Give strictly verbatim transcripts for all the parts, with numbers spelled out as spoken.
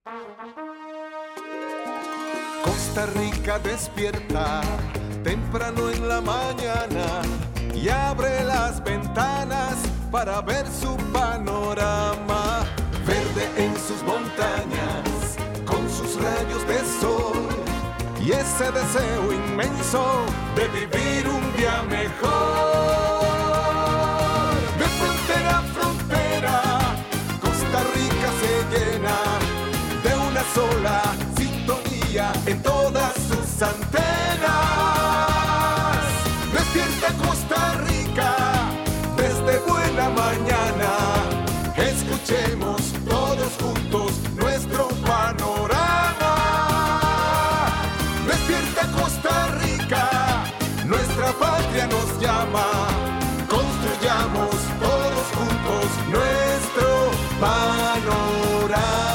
Costa Rica despierta temprano en la mañana y abre las ventanas para ver su panorama. Verde en sus montañas, con sus rayos de sol y ese deseo inmenso de vivir un día mejor. De frontera a frontera, Costa Rica se llena de una sola sintonía en todas sus antenas. Despierta Costa Rica desde buena mañana. Escuchemos todos juntos nuestro panorama. Despierta Costa Rica, nuestra patria nos llama. Construyamos todos juntos nuestro panorama.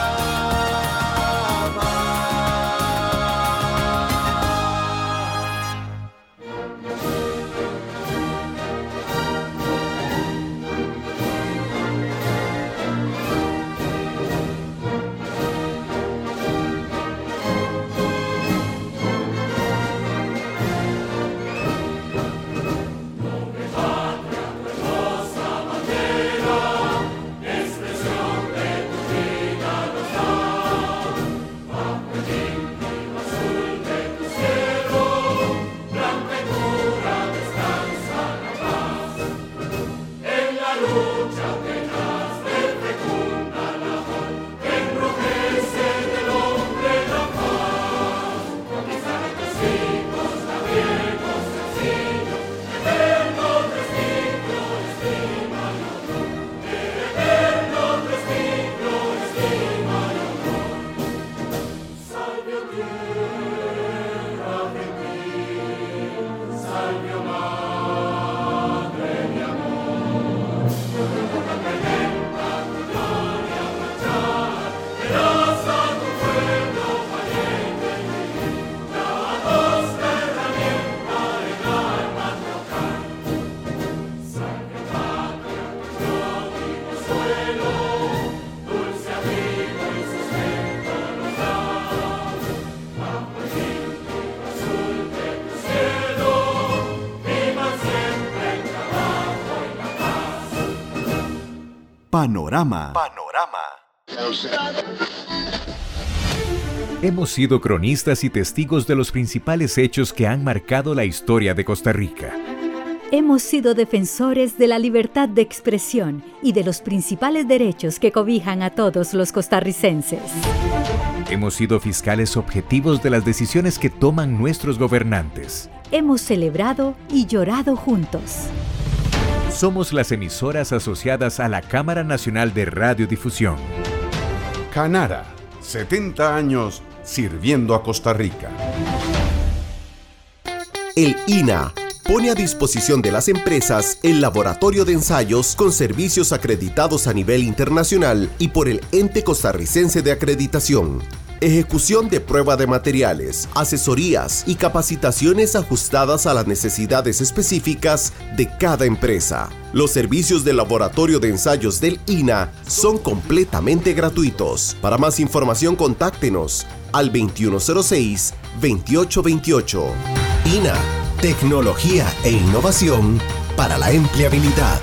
Panorama. Panorama. Hemos sido cronistas y testigos de los principales hechos que han marcado la historia de Costa Rica. Hemos sido defensores de la libertad de expresión y de los principales derechos que cobijan a todos los costarricenses. Hemos sido fiscales objetivos de las decisiones que toman nuestros gobernantes. Hemos celebrado y llorado juntos. Somos las emisoras asociadas a la Cámara Nacional de Radiodifusión. Canara, setenta años sirviendo a Costa Rica. El I N A pone a disposición de las empresas el laboratorio de ensayos con servicios acreditados a nivel internacional y por el Ente Costarricense de Acreditación. Ejecución de prueba de materiales, asesorías y capacitaciones ajustadas a las necesidades específicas de cada empresa. Los servicios del laboratorio de ensayos del I N A son completamente gratuitos. Para más información, contáctenos al veintiuno cero seis, veintiocho veintiocho. I N A, tecnología e innovación para la empleabilidad.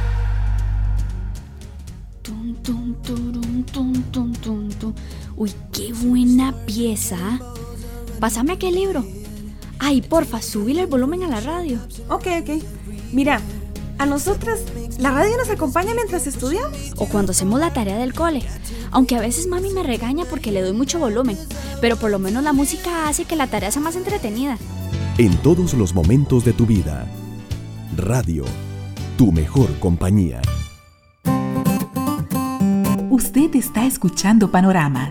Tum, tum, turum, tum, tum, tum, tum. Uy, qué buena pieza. Pásame aquel libro. Ay, porfa, súbile el volumen a la radio. Ok, ok. Mira, a nosotras la radio nos acompaña mientras estudiamos. O cuando hacemos la tarea del cole. Aunque a veces mami me regaña porque le doy mucho volumen. Pero por lo menos la música hace que la tarea sea más entretenida. En todos los momentos de tu vida. Radio, tu mejor compañía. Usted está escuchando Panorama.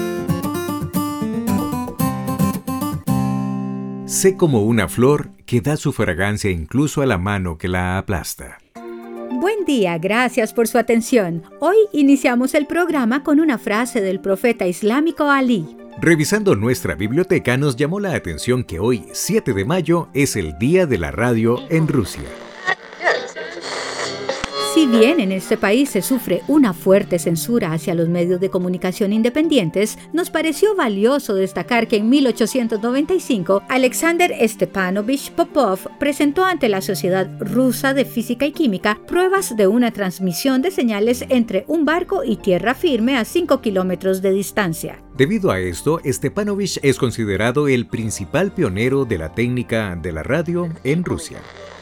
Sé como una flor que da su fragancia incluso a la mano que la aplasta. Buen día, gracias por su atención. Hoy iniciamos el programa con una frase del profeta islámico Ali. Revisando nuestra biblioteca nos llamó la atención que hoy, siete de mayo, es el Día de la Radio en Rusia. Si bien en este país se sufre una fuerte censura hacia los medios de comunicación independientes, nos pareció valioso destacar que en mil ochocientos noventa y cinco Alexander Stepanovich Popov presentó ante la Sociedad Rusa de Física y Química pruebas de una transmisión de señales entre un barco y tierra firme a cinco kilómetros de distancia. Debido a esto, Stepanovich es considerado el principal pionero de la técnica de la radio en Rusia.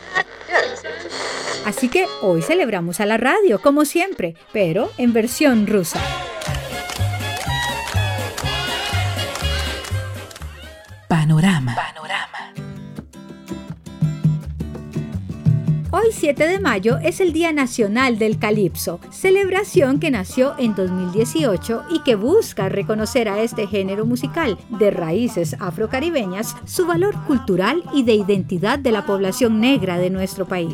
Así que hoy celebramos a la radio, como siempre, pero en versión rusa. Panorama. Hoy, siete de mayo, es el Día Nacional del Calipso, celebración que nació en dos mil dieciocho y que busca reconocer a este género musical de raíces afrocaribeñas su valor cultural y de identidad de la población negra de nuestro país.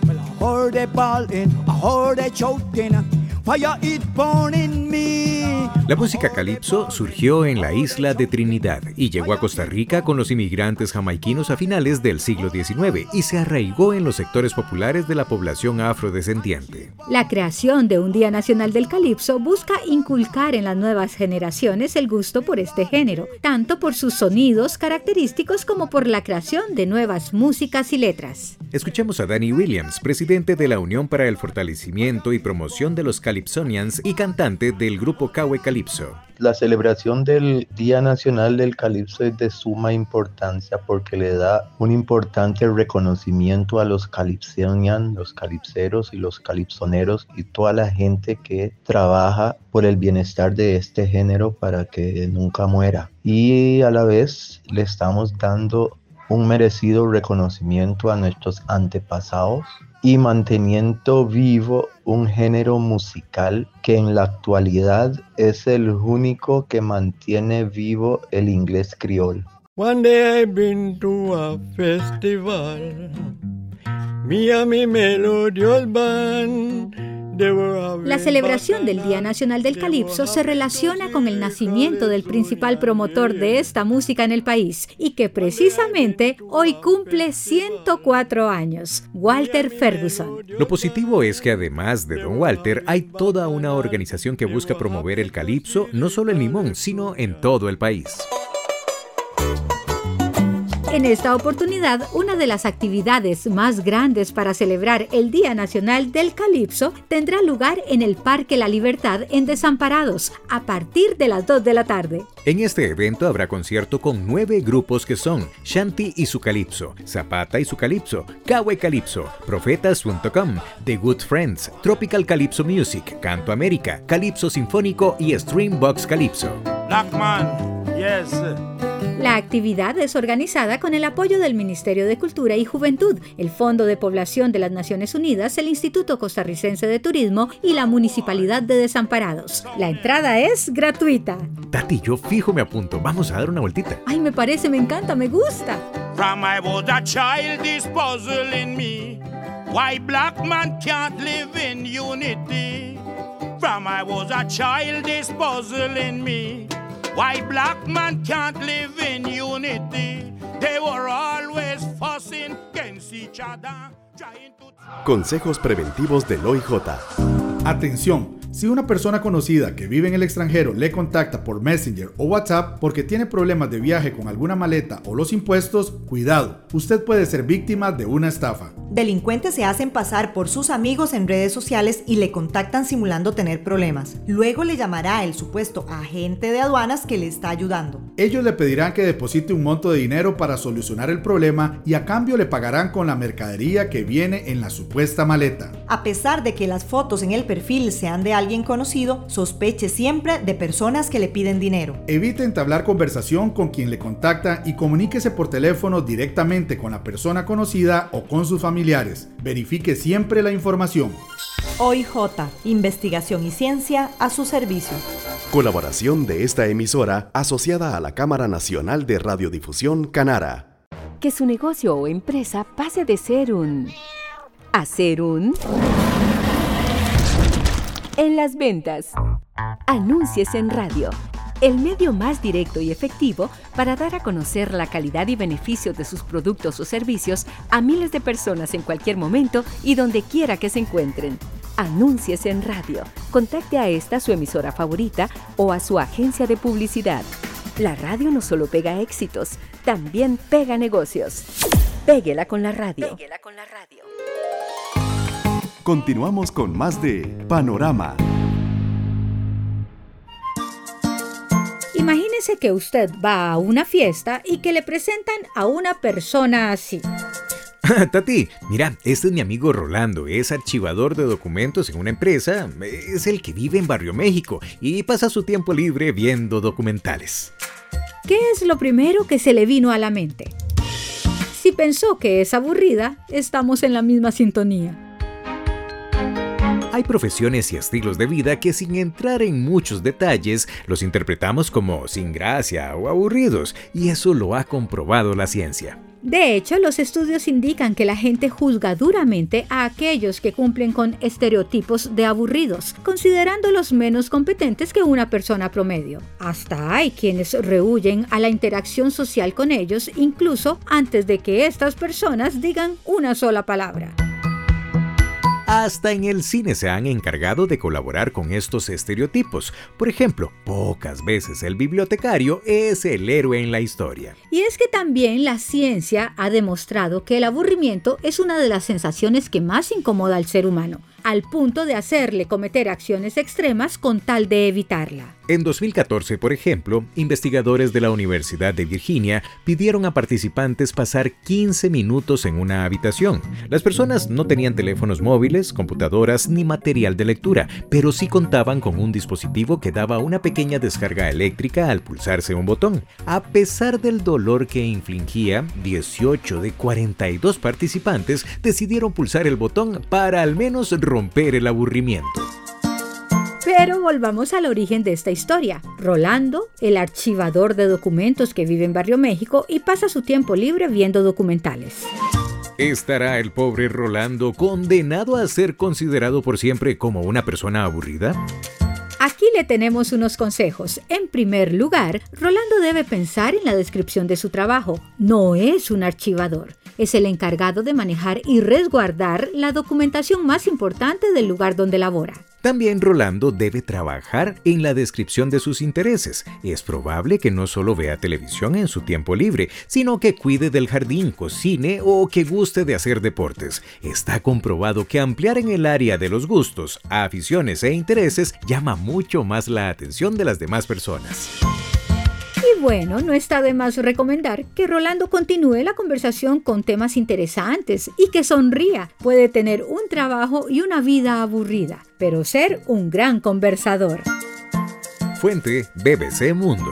La música calipso surgió en la isla de Trinidad y llegó a Costa Rica con los inmigrantes jamaiquinos a finales del siglo diecinueve y se arraigó en los sectores populares de la población afrodescendiente. La creación de un Día Nacional del Calipso busca inculcar en las nuevas generaciones el gusto por este género, tanto por sus sonidos característicos como por la creación de nuevas músicas y letras. Escuchemos a Danny Williams, presidente de la Unión para el Fortalecimiento y Promoción de los Calypsonians y cantante del grupo Cawe Calypso. La celebración del Día Nacional del Calipso es de suma importancia porque le da un importante reconocimiento a los calipsonians, los calipseros y los calipsoneros y toda la gente que trabaja por el bienestar de este género para que nunca muera. Y a la vez le estamos dando un merecido reconocimiento a nuestros antepasados y manteniendo vivo un género musical que en la actualidad es el único que mantiene vivo el inglés criol. One day I've been to a festival, me and me melodious band. La celebración del Día Nacional del Calipso se relaciona con el nacimiento del principal promotor de esta música en el país y que precisamente hoy cumple ciento cuatro años, Walter Ferguson. Lo positivo es que además de Don Walter hay toda una organización que busca promover el calipso no solo en Limón, sino en todo el país. En esta oportunidad, una de las actividades más grandes para celebrar el Día Nacional del Calipso tendrá lugar en el Parque La Libertad en Desamparados, a partir de las dos de la tarde. En este evento habrá concierto con nueve grupos que son Shanti y su Calipso, Zapata y su Calipso, Cawe Calipso, Profetas punto com, The Good Friends, Tropical Calypso Music, Canto América, Calipso Sinfónico y Streambox Calipso. Blackman, yes. La actividad es organizada con el apoyo del Ministerio de Cultura y Juventud, el Fondo de Población de las Naciones Unidas, el Instituto Costarricense de Turismo y la Municipalidad de Desamparados. La entrada es gratuita. Tati, yo fijo me apunto. Vamos a dar una vueltita. Ay, me parece, me encanta, me gusta. From I was a child, this puzzle in me. Why black man can't live in unity? From I was a child, this puzzle in me. Why black man can't live in unity? They were always fussing against each other. Consejos preventivos del O I J. Atención, si una persona conocida que vive en el extranjero le contacta por Messenger o WhatsApp porque tiene problemas de viaje con alguna maleta o los impuestos, cuidado, usted puede ser víctima de una estafa. Delincuentes se hacen pasar por sus amigos en redes sociales y le contactan simulando tener problemas. Luego le llamará el supuesto agente de aduanas que le está ayudando. Ellos le pedirán que deposite un monto de dinero para solucionar el problema y a cambio le pagarán con la mercadería que viene en la supuesta maleta. A pesar de que las fotos en el perfil sean de alguien conocido, sospeche siempre de personas que le piden dinero. Evite entablar conversación con quien le contacta y comuníquese por teléfono directamente con la persona conocida o con sus familiares. Verifique siempre la información. O I J, investigación y ciencia a su servicio. Colaboración de esta emisora asociada a la Cámara Nacional de Radiodifusión Canara. Que su negocio o empresa pase de ser un... a ser un... en las ventas. Anúnciese en radio, el medio más directo y efectivo para dar a conocer la calidad y beneficios de sus productos o servicios a miles de personas en cualquier momento y donde quiera que se encuentren. Anúnciese en radio. Contacte a esta su emisora favorita o a su agencia de publicidad. La radio no solo pega éxitos, también pega negocios. Péguela con la radio. Péguela con la radio. Continuamos con más de Panorama. Imagínese que usted va a una fiesta y que le presentan a una persona así. Tati, mira, este es mi amigo Rolando, es archivador de documentos en una empresa, es el que vive en Barrio México y pasa su tiempo libre viendo documentales. ¿Qué es lo primero que se le vino a la mente? Si pensó que es aburrida, estamos en la misma sintonía. Hay profesiones y estilos de vida que sin entrar en muchos detalles los interpretamos como sin gracia o aburridos, y eso lo ha comprobado la ciencia. De hecho, los estudios indican que la gente juzga duramente a aquellos que cumplen con estereotipos de aburridos, considerándolos menos competentes que una persona promedio. Hasta hay quienes rehúyen a la interacción social con ellos, incluso antes de que estas personas digan una sola palabra. Hasta en el cine se han encargado de colaborar con estos estereotipos. Por ejemplo, pocas veces el bibliotecario es el héroe en la historia. Y es que también la ciencia ha demostrado que el aburrimiento es una de las sensaciones que más incomoda al ser humano, al punto de hacerle cometer acciones extremas con tal de evitarla. En dos mil catorce, por ejemplo, investigadores de la Universidad de Virginia pidieron a participantes pasar quince minutos en una habitación. Las personas no tenían teléfonos móviles, computadoras ni material de lectura, pero sí contaban con un dispositivo que daba una pequeña descarga eléctrica al pulsarse un botón. A pesar del dolor que infligía, dieciocho de cuarenta y dos participantes decidieron pulsar el botón para al menos romper el aburrimiento. Pero volvamos al origen de esta historia. Rolando, el archivador de documentos que vive en Barrio México y pasa su tiempo libre viendo documentales. ¿Estará el pobre Rolando condenado a ser considerado por siempre como una persona aburrida? Aquí le tenemos unos consejos. En primer lugar, Rolando debe pensar en la descripción de su trabajo. No es un archivador. Es el encargado de manejar y resguardar la documentación más importante del lugar donde labora. También Rolando debe trabajar en la descripción de sus intereses. Es probable que no solo vea televisión en su tiempo libre, sino que cuide del jardín, cocine o que guste de hacer deportes. Está comprobado que ampliar en el área de los gustos, aficiones e intereses llama mucho más la atención de las demás personas. Y bueno, no está de más recomendar que Rolando continúe la conversación con temas interesantes y que sonría. Puede tener un trabajo y una vida aburrida, pero ser un gran conversador. Fuente B B C Mundo.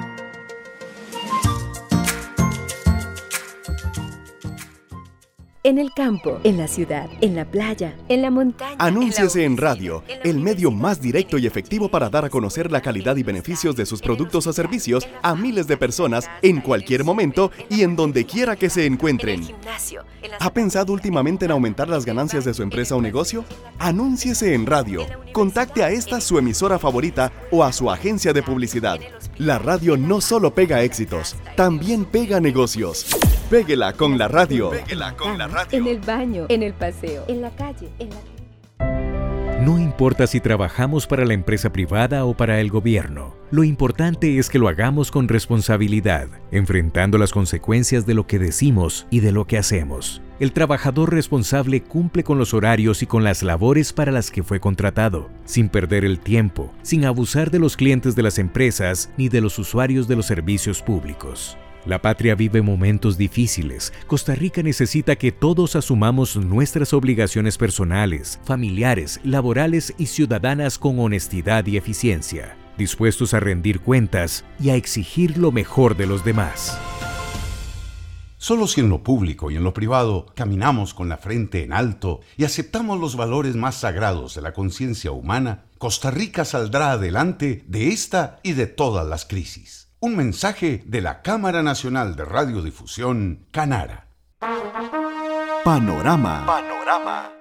En el campo, en la ciudad, en la playa, en la montaña. Anúnciese en radio, el medio más directo y efectivo para dar a conocer la calidad y beneficios de sus productos o servicios a miles de personas en cualquier momento y en donde quiera que se encuentren. ¿Ha pensado últimamente en aumentar las ganancias de su empresa o negocio? Anúnciese en radio. Contacte a esta su emisora favorita o a su agencia de publicidad. La radio no solo pega éxitos, también pega negocios. Péguela con la radio. Péguela con la radio. En el baño, en el paseo, en la calle, en la... No importa si trabajamos para la empresa privada o para el gobierno. Lo importante es que lo hagamos con responsabilidad, enfrentando las consecuencias de lo que decimos y de lo que hacemos. El trabajador responsable cumple con los horarios y con las labores para las que fue contratado, sin perder el tiempo, sin abusar de los clientes de las empresas ni de los usuarios de los servicios públicos. La patria vive momentos difíciles. Costa Rica necesita que todos asumamos nuestras obligaciones personales, familiares, laborales y ciudadanas con honestidad y eficiencia, dispuestos a rendir cuentas y a exigir lo mejor de los demás. Solo si en lo público y en lo privado caminamos con la frente en alto y aceptamos los valores más sagrados de la conciencia humana, Costa Rica saldrá adelante de esta y de todas las crisis. Un mensaje de la Cámara Nacional de Radiodifusión, Canara. Panorama. Panorama.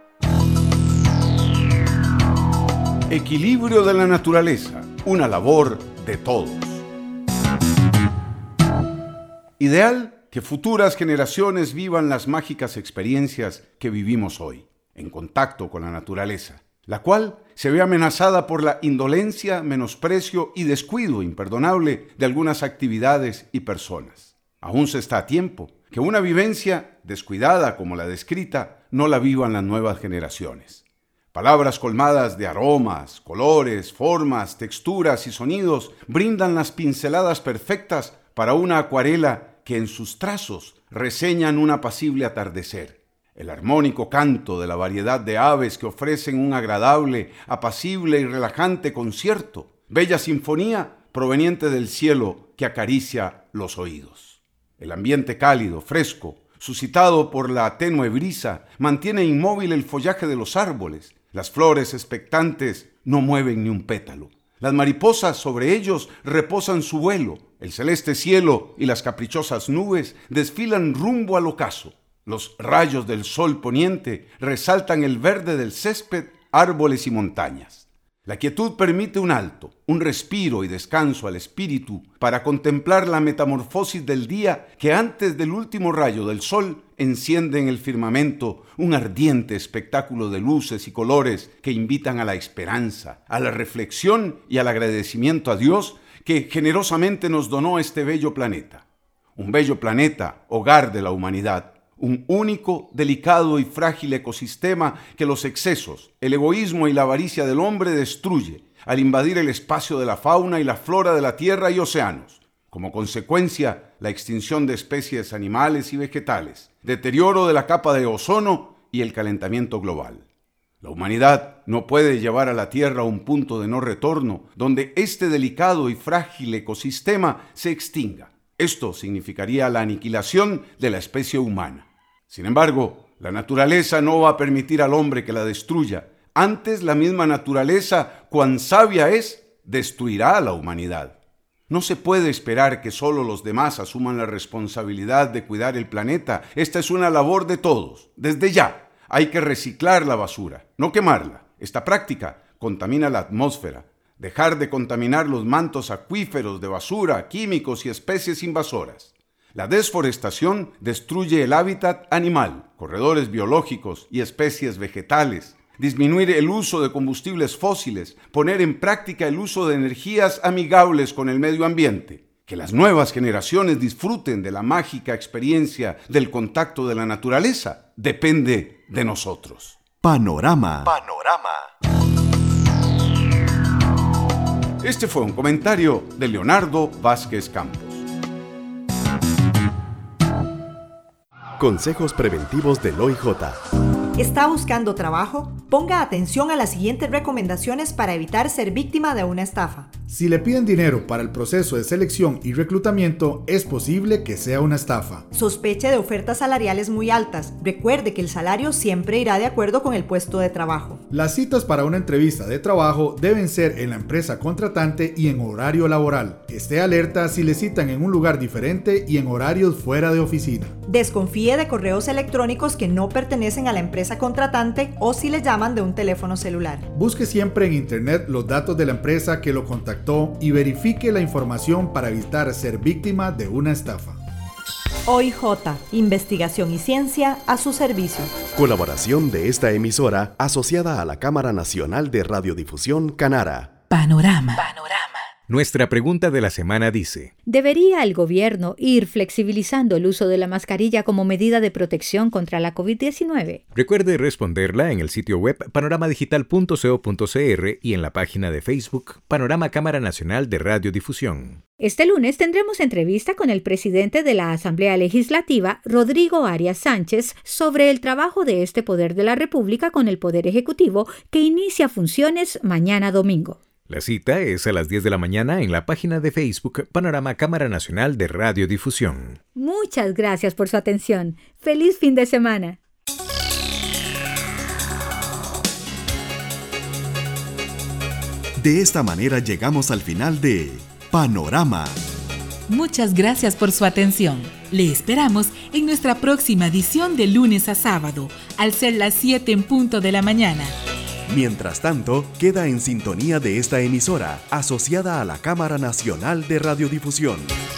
Equilibrio de la naturaleza, una labor de todos. Ideal que futuras generaciones vivan las mágicas experiencias que vivimos hoy, en contacto con la naturaleza. la cual se ve amenazada por la indolencia, menosprecio y descuido imperdonable de algunas actividades y personas. Aún se está a tiempo que una vivencia descuidada como la descrita no la vivan las nuevas generaciones. Palabras colmadas de aromas, colores, formas, texturas y sonidos brindan las pinceladas perfectas para una acuarela que en sus trazos reseñan un apacible atardecer. El armónico canto de la variedad de aves que ofrecen un agradable, apacible y relajante concierto. Bella sinfonía proveniente del cielo que acaricia los oídos. El ambiente cálido, fresco, suscitado por la tenue brisa, mantiene inmóvil el follaje de los árboles. Las flores expectantes no mueven ni un pétalo. Las mariposas sobre ellos reposan su vuelo. El celeste cielo y las caprichosas nubes desfilan rumbo al ocaso. Los rayos del sol poniente resaltan el verde del césped, árboles y montañas. La quietud permite un alto, un respiro y descanso al espíritu para contemplar la metamorfosis del día que antes del último rayo del sol enciende en el firmamento un ardiente espectáculo de luces y colores que invitan a la esperanza, a la reflexión y al agradecimiento a Dios que generosamente nos donó este bello planeta. Un bello planeta, hogar de la humanidad. Un único, delicado y frágil ecosistema que los excesos, el egoísmo y la avaricia del hombre destruye al invadir el espacio de la fauna y la flora de la tierra y océanos. Como consecuencia, la extinción de especies animales y vegetales, deterioro de la capa de ozono y el calentamiento global. La humanidad no puede llevar a la Tierra a un punto de no retorno donde este delicado y frágil ecosistema se extinga. Esto significaría la aniquilación de la especie humana. Sin embargo, la naturaleza no va a permitir al hombre que la destruya. Antes, la misma naturaleza, cuán sabia es, destruirá a la humanidad. No se puede esperar que solo los demás asuman la responsabilidad de cuidar el planeta. Esta es una labor de todos. Desde ya, hay que reciclar la basura, no quemarla. Esta práctica contamina la atmósfera. Dejar de contaminar los mantos acuíferos de basura, químicos y especies invasoras. La desforestación destruye el hábitat animal, corredores biológicos y especies vegetales. Disminuir el uso de combustibles fósiles, poner en práctica el uso de energías amigables con el medio ambiente. Que las nuevas generaciones disfruten de la mágica experiencia del contacto de la naturaleza depende de nosotros. Panorama. Panorama. Este fue un comentario de Leonardo Vázquez Campos. Consejos preventivos del O I J. ¿Está buscando trabajo? Ponga atención a las siguientes recomendaciones para evitar ser víctima de una estafa. Si le piden dinero para el proceso de selección y reclutamiento, es posible que sea una estafa. Sospeche de ofertas salariales muy altas. Recuerde que el salario siempre irá de acuerdo con el puesto de trabajo. Las citas para una entrevista de trabajo deben ser en la empresa contratante y en horario laboral. Esté alerta si le citan en un lugar diferente y en horarios fuera de oficina. Desconfíe de correos electrónicos que no pertenecen a la empresa contratante o si le llaman de un teléfono celular. Busque siempre en internet los datos de la empresa que lo contactó y verifique la información para evitar ser víctima de una estafa. O I J, investigación y ciencia a su servicio. Colaboración de esta emisora asociada a la Cámara Nacional de Radiodifusión Canara. Panorama. Panorama. Nuestra pregunta de la semana dice: ¿debería el gobierno ir flexibilizando el uso de la mascarilla como medida de protección contra la covid diecinueve? Recuerde responderla en el sitio web panorama digital punto co punto cr y en la página de Facebook Panorama Cámara Nacional de Radiodifusión. Este lunes tendremos entrevista con el presidente de la Asamblea Legislativa, Rodrigo Arias Sánchez, sobre el trabajo de este poder de la República con el Poder Ejecutivo que inicia funciones mañana domingo. La cita es a las diez de la mañana en la página de Facebook Panorama Cámara Nacional de Radiodifusión. Muchas gracias por su atención. ¡Feliz fin de semana! De esta manera llegamos al final de Panorama. Muchas gracias por su atención. Le esperamos en nuestra próxima edición de lunes a sábado, al ser las siete en punto de la mañana. Mientras tanto, queda en sintonía de esta emisora, asociada a la Cámara Nacional de Radiodifusión.